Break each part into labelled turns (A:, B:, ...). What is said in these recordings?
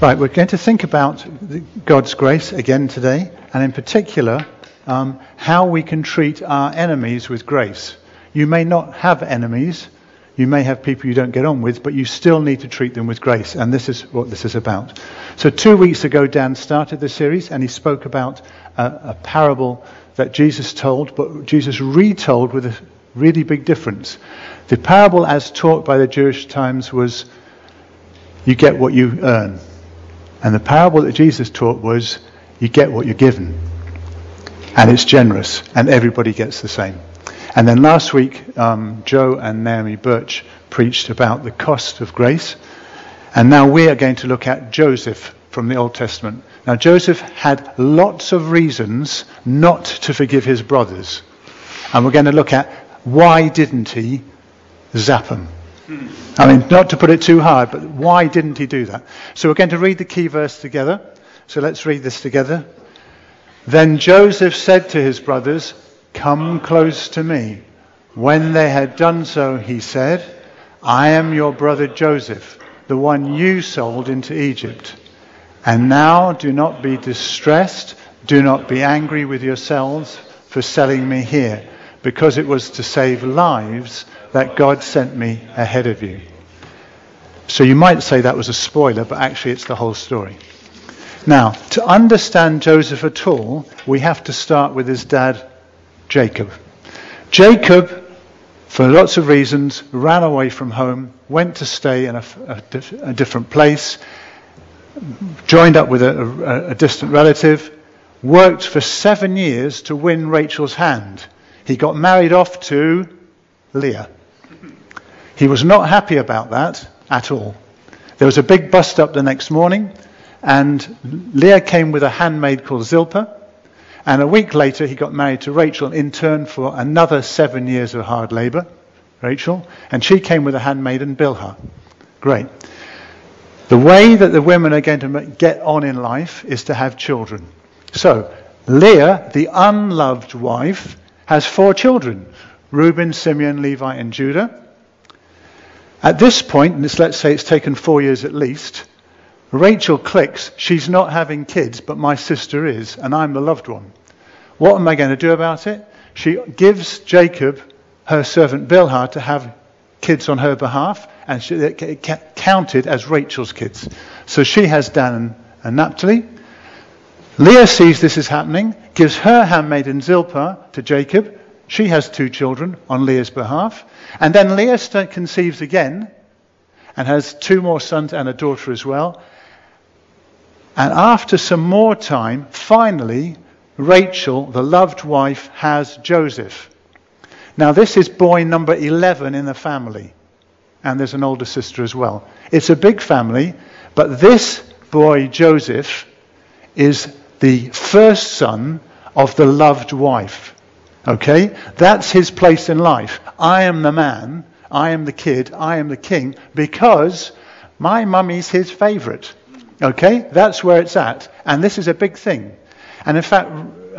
A: Right, we're going to think about God's grace again today, and in particular, how we can treat our enemies with grace. You may not have enemies, you may have people you don't get on with, but you still need to treat them with grace, and this is what this is about. So 2 weeks ago, Dan started the series, and he spoke about a parable that Jesus told, but Jesus retold with a really big difference. The parable as taught by the Jewish Times was, you get what you earn. And the parable that Jesus taught was, you get what you're given. And it's generous, and everybody gets the same. And then last week, Joe and Naomi Birch preached about the cost of grace. And now we are going to look at Joseph from the Old Testament. Now Joseph had lots of reasons not to forgive his brothers. And we're going to look at why didn't he zap them. I mean, not to put it too hard, but why didn't he do that? So we're going to read the key verse together. So let's read this together. Then Joseph said to his brothers, "Come close to me." When they had done so, he said, "I am your brother Joseph, the one you sold into Egypt. And now do not be distressed, do not be angry with yourselves for selling me here, because it was to save lives that God sent me ahead of you." So you might say that was a spoiler, but actually it's the whole story. Now, to understand Joseph at all, we have to start with his dad, Jacob. Jacob, for lots of reasons, ran away from home, went to stay in a different place, joined up with a distant relative, worked for 7 years to win Rachel's hand. He got married off to Leah. He was not happy about that at all. There was a big bust up the next morning, and Leah came with a handmaid called Zilpah, and a week later he got married to Rachel in turn for another 7 years of hard labour, Rachel, and she came with a handmaiden, Bilhah. Great. The way that the women are going to get on in life is to have children. So, Leah, the unloved wife, has 4 children: Reuben, Simeon, Levi, and Judah. At this point, and let's say it's taken 4 years at least, Rachel clicks, she's not having kids, but my sister is, and I'm the loved one. What am I going to do about it? She gives Jacob her servant Bilhah to have kids on her behalf, and it counted as Rachel's kids. So she has Dan and Naphtali. Leah sees this is happening, gives her handmaiden Zilpah to Jacob. She has 2 children on Leah's behalf. And then Leah conceives again and has 2 more sons and a daughter as well. And after some more time, finally, Rachel, the loved wife, has Joseph. Now this is boy number 11 in the family. And there's an older sister as well. It's a big family, but this boy, Joseph, is the first son of the loved wife. Okay? That's his place in life. I am the man, I am the kid, I am the king, because my mummy's his favourite. Okay? That's where it's at. And this is a big thing. And in fact,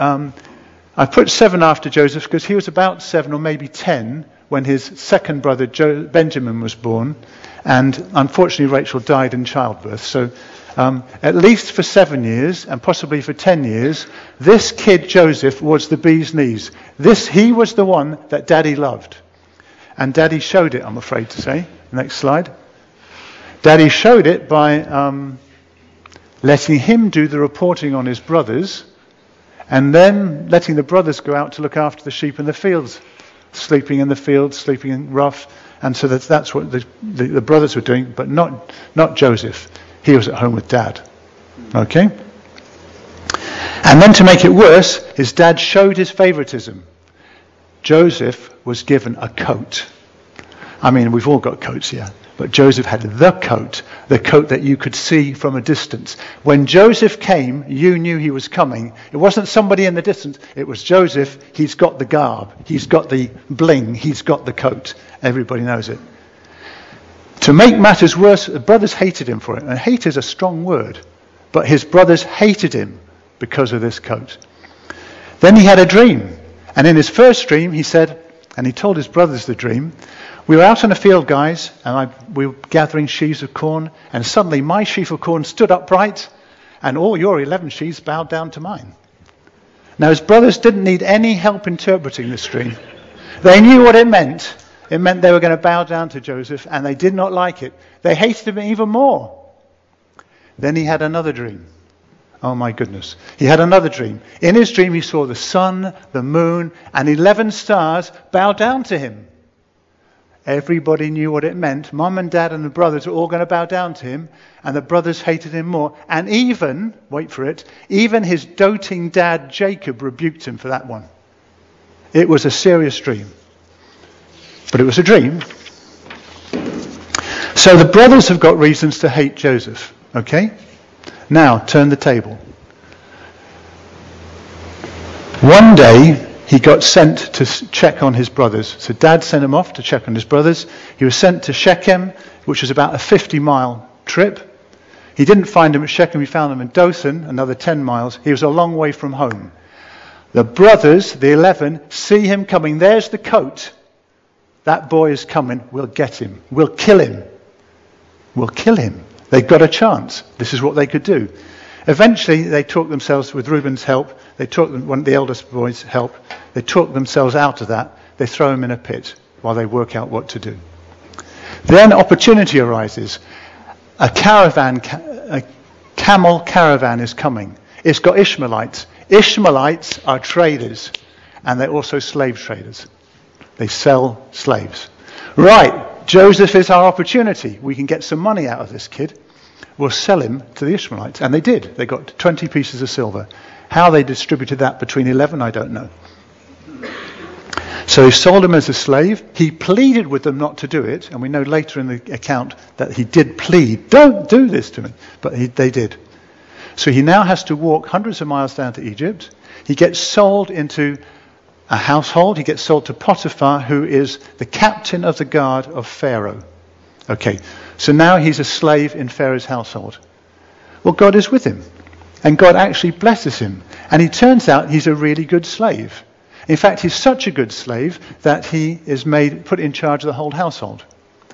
A: I put 7 after Joseph because he was about 7 or maybe 10 when his second brother Benjamin was born. And unfortunately Rachel died in childbirth. So at least for 7 years, and possibly for 10 years, this kid Joseph was the bee's knees. He was the one that Daddy loved. And Daddy showed it, I'm afraid to say. Next slide. Daddy showed it by letting him do the reporting on his brothers, and then letting the brothers go out to look after the sheep in the fields, sleeping in the fields, sleeping in rough. And so that's what the brothers were doing, but not Joseph. He was at home with Dad. Okay? And then to make it worse, his dad showed his favoritism. Joseph was given a coat. I mean, we've all got coats here. But Joseph had the coat that you could see from a distance. When Joseph came, you knew he was coming. It wasn't somebody in the distance. It was Joseph. He's got the garb. He's got the bling. He's got the coat. Everybody knows it. To make matters worse, the brothers hated him for it. And hate is a strong word. But his brothers hated him because of this coat. Then he had a dream. And in his first dream, he said, and he told his brothers the dream, We were out in a field, guys, and we were gathering sheaves of corn, and suddenly my sheaf of corn stood upright, and all your 11 sheaves bowed down to mine. Now, his brothers didn't need any help interpreting this dream. They knew what it meant. It meant they were going to bow down to Joseph, and they did not like it. They hated him even more. Then he had another dream. Oh my goodness. He had another dream. In his dream, he saw the sun, the moon, and 11 stars bow down to him. Everybody knew what it meant. Mum and Dad and the brothers were all going to bow down to him, and the brothers hated him more. And even, wait for it, even his doting dad Jacob rebuked him for that one. It was a serious dream. But it was a dream. So the brothers have got reasons to hate Joseph. Okay? Now, turn the table. One day, he got sent to check on his brothers. So Dad sent him off to check on his brothers. He was sent to Shechem, which was about a 50-mile trip. He didn't find him at Shechem. He found him in Dothan, another 10 miles. He was a long way from home. The brothers, the 11, see him coming. There's the coat. That boy is coming. We'll get him. We'll kill him. We'll kill him. They've got a chance. This is what they could do. Eventually, they talked themselves, with Reuben's help, one of the eldest boys' help, they talked themselves out of that. They throw him in a pit while they work out what to do. Then opportunity arises. A camel caravan is coming. It's got Ishmaelites. Ishmaelites are traders, and they're also slave traders. They sell slaves. Right, Joseph is our opportunity. We can get some money out of this kid. We'll sell him to the Ishmaelites. And they did. They got 20 pieces of silver. How they distributed that between 11, I don't know. So he sold him as a slave. He pleaded with them not to do it. And we know later in the account that he did plead, don't do this to me. But they did. So he now has to walk hundreds of miles down to Egypt. He gets sold into a household. He gets sold to Potiphar, who is the captain of the guard of Pharaoh. Okay, so now he's a slave in Pharaoh's household. Well, God is with him. And God actually blesses him. And he turns out he's a really good slave. In fact, he's such a good slave that he is put in charge of the whole household.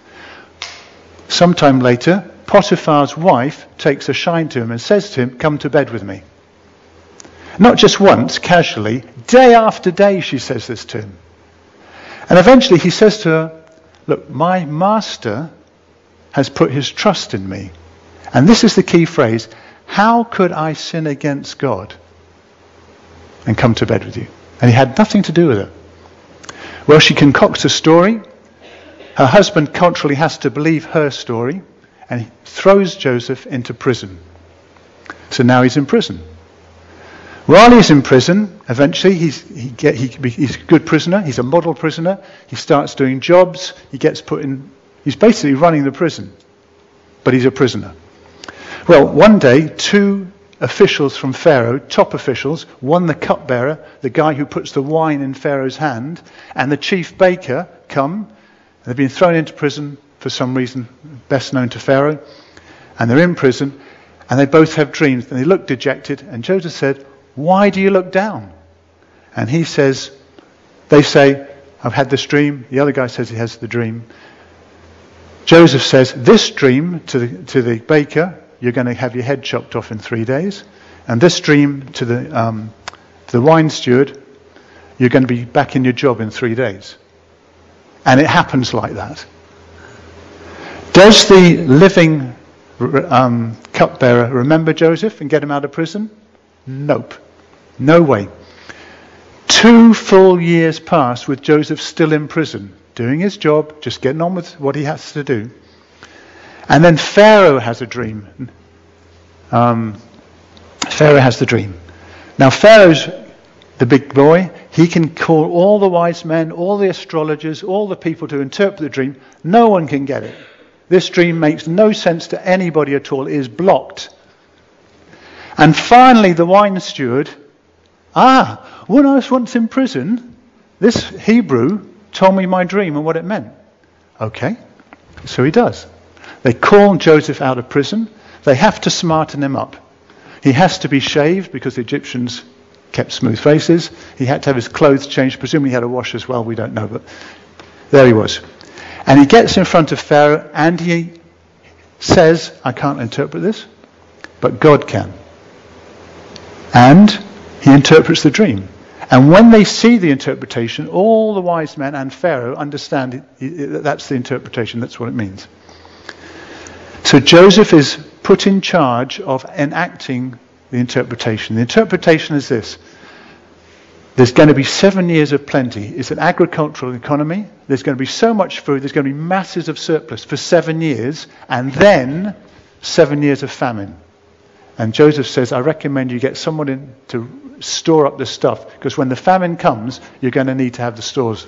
A: Sometime later, Potiphar's wife takes a shine to him and says to him, come to bed with me. Not just once, casually, day after day she says this to him. And eventually he says to her, look, my master has put his trust in me. And this is the key phrase, how could I sin against God and come to bed with you? And he had nothing to do with it. Well, she concocts a story. Her husband culturally has to believe her story, and he throws Joseph into prison. So now he's in prison. While he's in prison, eventually he's a good prisoner. He's a model prisoner. He starts doing jobs. He gets put in. He's basically running the prison, but he's a prisoner. Well, one day, 2 officials from Pharaoh, top officials, one the cupbearer, the guy who puts the wine in Pharaoh's hand, and the chief baker come. They've been thrown into prison for some reason, best known to Pharaoh, and they're in prison, and they both have dreams, and they look dejected, and Joseph said, why do you look down? And they say, I've had this dream. The other guy says he has the dream. Joseph says, this dream to the baker, you're going to have your head chopped off in 3 days. And this dream to the wine steward, you're going to be back in your job in 3 days. And it happens like that. Does the living cupbearer remember Joseph and get him out of prison? Nope. No way. 2 full years pass with Joseph still in prison, doing his job, just getting on with what he has to do. And then Pharaoh has a dream. Pharaoh has the dream. Now Pharaoh's the big boy. He can call all the wise men, all the astrologers, all the people to interpret the dream. No one can get it. This dream makes no sense to anybody at all. It is blocked. And finally the wine steward, when I was once in prison, this Hebrew told me my dream and what it meant. Okay, so he does. They call Joseph out of prison. They have to smarten him up. He has to be shaved because the Egyptians kept smooth faces. He had to have his clothes changed. Presumably he had a wash as well, we don't know, but there he was. And he gets in front of Pharaoh and he says, I can't interpret this, but God can. And he interprets the dream. And when they see the interpretation, all the wise men and Pharaoh understand that's the interpretation, that's what it means. So Joseph is put in charge of enacting the interpretation. The interpretation is this. There's going to be 7 years of plenty. It's an agricultural economy. There's going to be so much food. There's going to be masses of surplus for 7 years. And then 7 years of famine. And Joseph says, I recommend you get someone in to store up the stuff. Because when the famine comes, you're going to need to have the stores.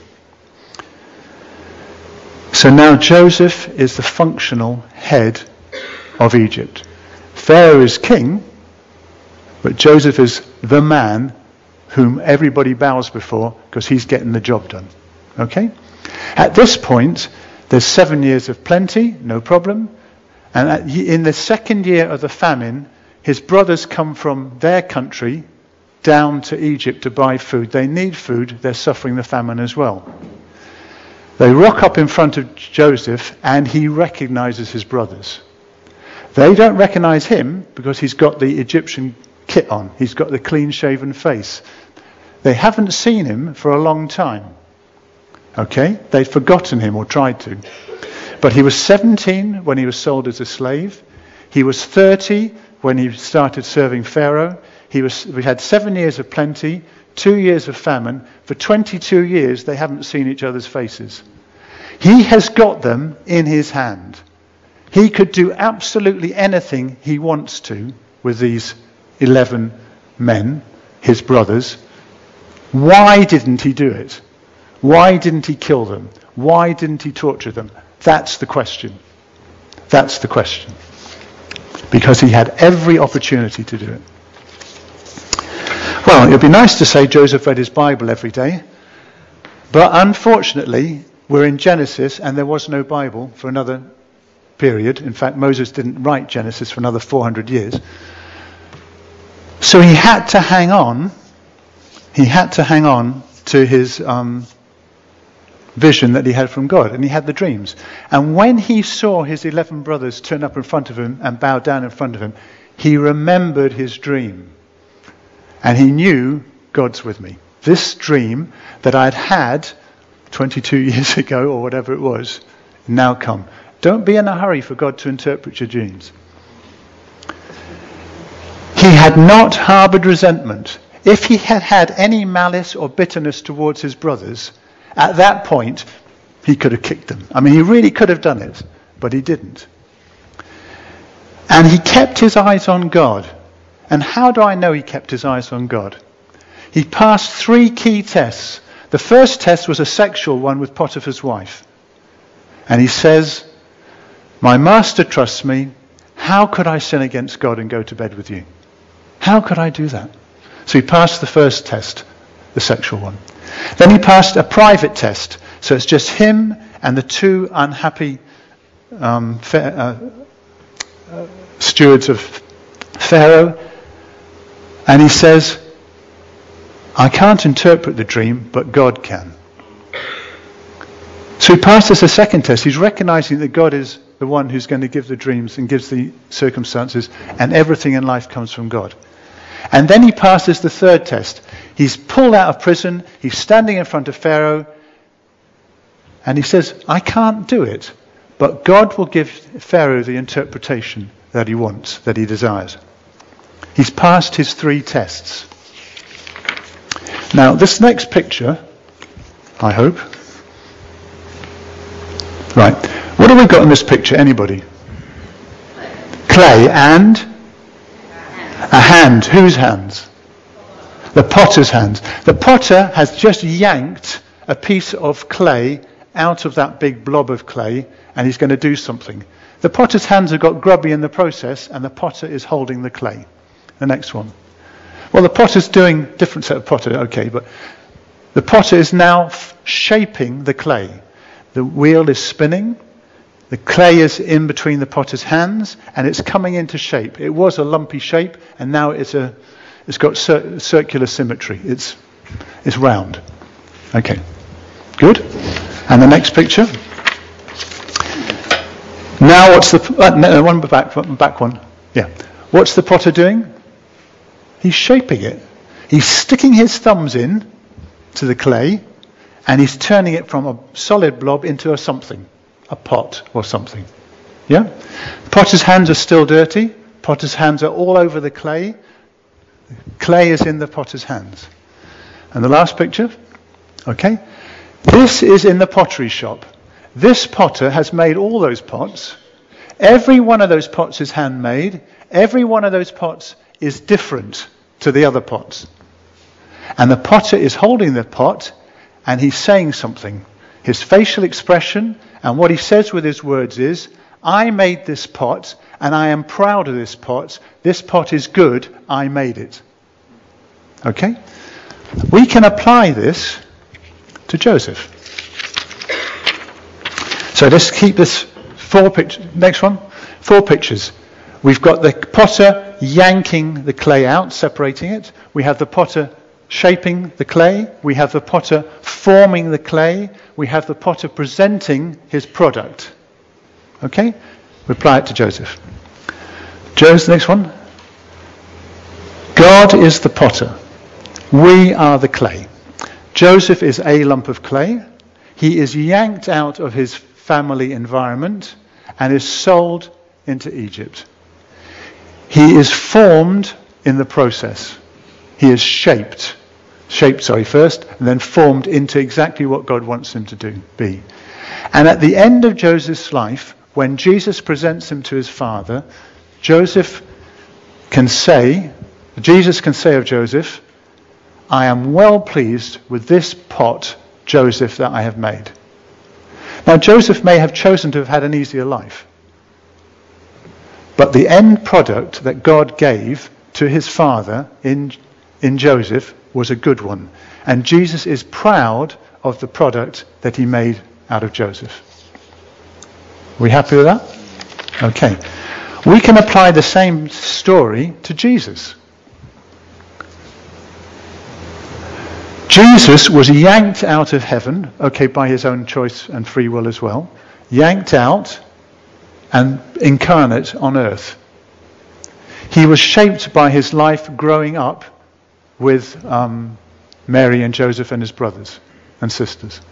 A: So now Joseph is the functional head of Egypt. Pharaoh is king, but Joseph is the man whom everybody bows before because he's getting the job done. Okay? At this point, there's 7 years of plenty, no problem. And in the second year of the famine, his brothers come from their country down to Egypt to buy food. They need food. They're suffering the famine as well. They rock up in front of Joseph and he recognizes his brothers. They don't recognize him because he's got the Egyptian kit on. He's got the clean-shaven face. They haven't seen him for a long time. Okay? They'd forgotten him or tried to. But he was 17 when he was sold as a slave. He was 30 when he started serving Pharaoh. We had 7 years of plenty, 2 years of famine. For 22 years, they haven't seen each other's faces. He has got them in his hand. He could do absolutely anything he wants to with these 11 men, his brothers. Why didn't he do it? Why didn't he kill them? Why didn't he torture them? That's the question. That's the question. Because he had every opportunity to do it. Well, it would be nice to say Joseph read his Bible every day. But unfortunately, we're in Genesis and there was no Bible for another period. In fact, Moses didn't write Genesis for another 400 years. So he had to hang on. He had to hang on to his vision that he had from God. And he had the dreams. And when he saw his 11 brothers turn up in front of him and bow down in front of him, he remembered his dream. And he knew, God's with me. This dream that I'd had 22 years ago or whatever it was, now come. Don't be in a hurry for God to interpret your dreams. He had not harbored resentment. If he had had any malice or bitterness towards his brothers, at that point, he could have kicked them. I mean, he really could have done it, but he didn't. And he kept his eyes on God. And how do I know he kept his eyes on God? He passed 3 key tests. The first test was a sexual one with Potiphar's wife. And he says, my master trusts me. How could I sin against God and go to bed with you? How could I do that? So he passed the first test, the sexual one. Then he passed a private test. So it's just him and the 2 unhappy stewards of Pharaoh. And he says, I can't interpret the dream, but God can. So he passes the second test. He's recognizing that God is the one who's going to give the dreams and gives the circumstances, and everything in life comes from God. And then he passes the third test. He's pulled out of prison. He's standing in front of Pharaoh. And he says, I can't do it. But God will give Pharaoh the interpretation that he wants, that he desires. He's passed his 3 tests. Now, this next picture, I hope. Right. What have we got in this picture? Anybody? Clay and a hand. Whose hands? The potter's hands. The potter has just yanked a piece of clay out of that big blob of clay, and he's going to do something. The potter's hands have got grubby in the process, and the potter is holding the clay. The next one. Well, the potter's doing different set of potter, okay, but the potter is now shaping the clay. The wheel is spinning. The clay is in between the potter's hands, and it's coming into shape. It was a lumpy shape, and now it's got circular symmetry. It's round. Okay, good. And the next picture. Now what's the... no, one back one. Yeah. What's the potter doing? He's shaping it. He's sticking his thumbs in to the clay, and he's turning it from a solid blob into a something, a pot or something. Yeah? The potter's hands are still dirty. Potter's hands are all over the clay. Clay is in the potter's hands. And the last picture, okay? This is in the pottery shop. This potter has made all those pots. Every one of those pots is handmade. Every one of those pots is different to the other pots. And the potter is holding the pot and he's saying something. His facial expression and what he says with his words is, I made this pot and I am proud of this pot. This pot is good. I made it. Okay? We can apply this to Joseph. So let's keep this 4 pictures. Next one. 4 pictures. We've got the potter yanking the clay out, separating it. We have the potter shaping the clay. We have the potter forming the clay. We have the potter presenting his product. Okay? We apply it to Joseph. Joe's the next one. God is the potter. We are the clay. Joseph is a lump of clay. He is yanked out of his family environment and is sold into Egypt. He is formed in the process. He is shaped first, and then formed into exactly what God wants him to be. And at the end of Joseph's life, when Jesus presents him to his father, Jesus can say of Joseph, I am well pleased with this pot, Joseph, that I have made. Now, Joseph may have chosen to have had an easier life. But the end product that God gave to his father in Joseph was a good one. And Jesus is proud of the product that he made out of Joseph. Are we happy with that? Okay. We can apply the same story to Jesus. Jesus was yanked out of heaven, okay, by his own choice and free will as well, yanked out and incarnate on earth. He was shaped by his life growing up with Mary and Joseph and his brothers and sisters.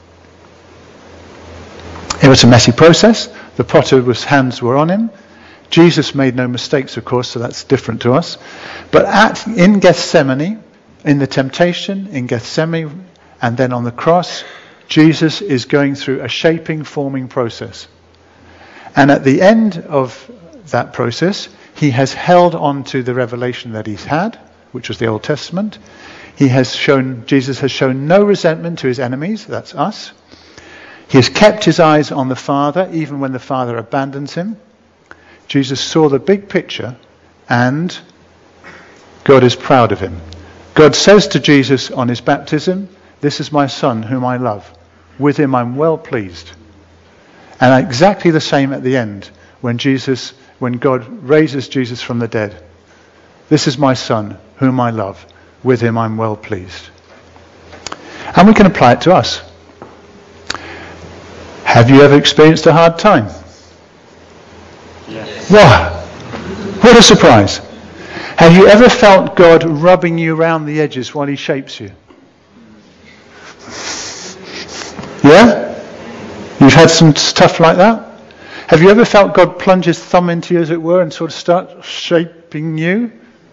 A: It was a messy process. The potter's hands were on him. Jesus made no mistakes, of course, so that's different to us. But in Gethsemane, in the temptation, in Gethsemane, and then on the cross, Jesus is going through a shaping, forming process. And at the end of that process, he has held on to the revelation that he's had, which was the Old Testament. Jesus has shown no resentment to his enemies, that's us. He has kept his eyes on the Father, even when the Father abandons him. Jesus saw the big picture, and God is proud of him. God says to Jesus on his baptism, this is my son whom I love. With him I'm well pleased. And exactly the same at the end, when God raises Jesus from the dead. This is my son whom I love. With him I'm well pleased. And we can apply it to us. Have you ever experienced a hard time?
B: Yes.
A: Wow! What a surprise. Have you ever felt God rubbing you around the edges while he shapes you? Yeah? You've had some stuff like that? Have you ever felt God plunge his thumb into you, as it were, and sort of start shaping you?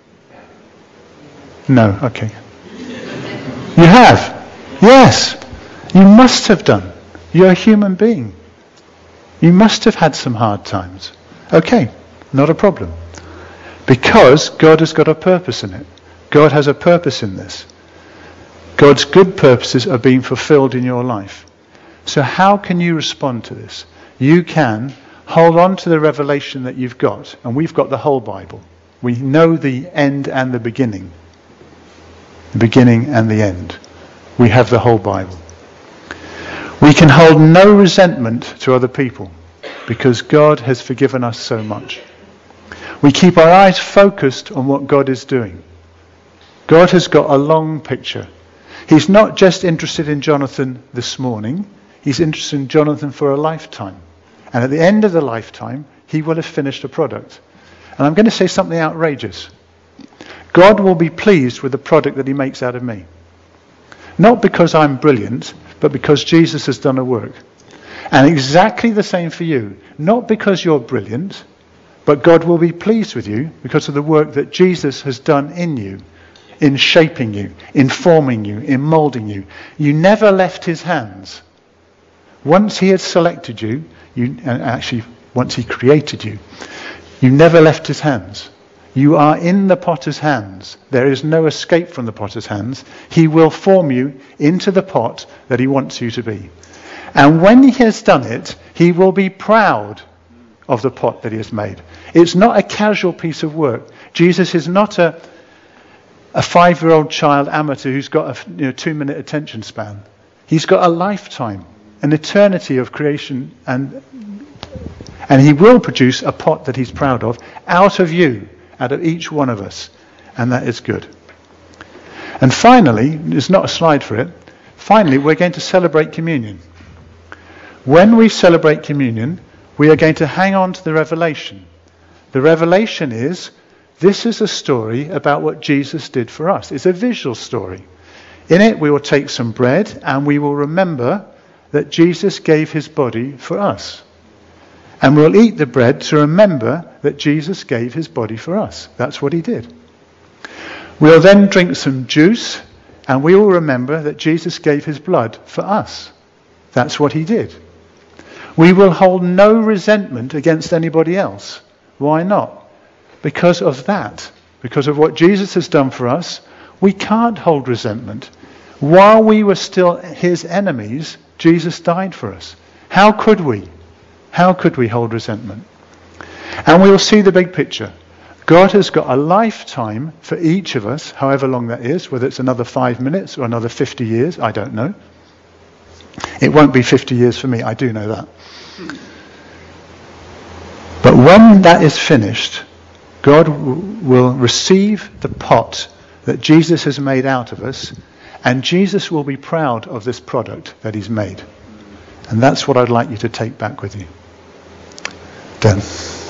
A: No, okay. You have? Yes. You must have done. You're a human being. You must have had some hard times. Okay, not a problem. Because God has got a purpose in it. God has a purpose in this. God's good purposes are being fulfilled in your life. So how can you respond to this? You can hold on to the revelation that you've got. And we've got the whole Bible. We know the end and the beginning. The beginning and the end. We have the whole Bible. We can hold no resentment to other people because God has forgiven us so much. We keep our eyes focused on what God is doing. God has got a long picture. He's not just interested in Jonathan this morning. He's interested in Jonathan for a lifetime. And at the end of the lifetime, he will have finished a product. And I'm going to say something outrageous. God will be pleased with the product that he makes out of me. Not because I'm brilliant, but because Jesus has done a work. And exactly the same for you. Not because you're brilliant, but God will be pleased with you because of the work that Jesus has done in you, in shaping you, in forming you, in moulding you. You never left his hands. Once he had selected you, and actually once he created you, you never left his hands. You are in the potter's hands. There is no escape from the potter's hands. He will form you into the pot that he wants you to be. And when he has done it, he will be proud of the pot that he has made. It's not a casual piece of work. Jesus is not a 5-year-old child amateur who's got a 2-minute attention span. He's got a lifetime, an eternity of creation, and he will produce a pot that he's proud of out of you, out of each one of us, and that is good. And finally, there's not a slide for it, finally we're going to celebrate communion. When we celebrate communion, we are going to hang on to the revelation. The revelation is, this is a story about what Jesus did for us. It's a visual story. In it, we will take some bread and we will remember that Jesus gave his body for us. And we'll eat the bread to remember that Jesus gave his body for us. That's what he did. We'll then drink some juice and we will remember that Jesus gave his blood for us. That's what he did. We will hold no resentment against anybody else. Why not? Because of that. Because of what Jesus has done for us, we can't hold resentment. While we were still his enemies, Jesus died for us. How could we? How could we hold resentment? And we'll see the big picture. God has got a lifetime for each of us, however long that is, whether it's another 5 minutes or another 50 years, I don't know. It won't be 50 years for me, I do know that. But when that is finished, God will receive the pot that Jesus has made out of us, and Jesus will be proud of this product that he's made. And that's what I'd like you to take back with you. Dan.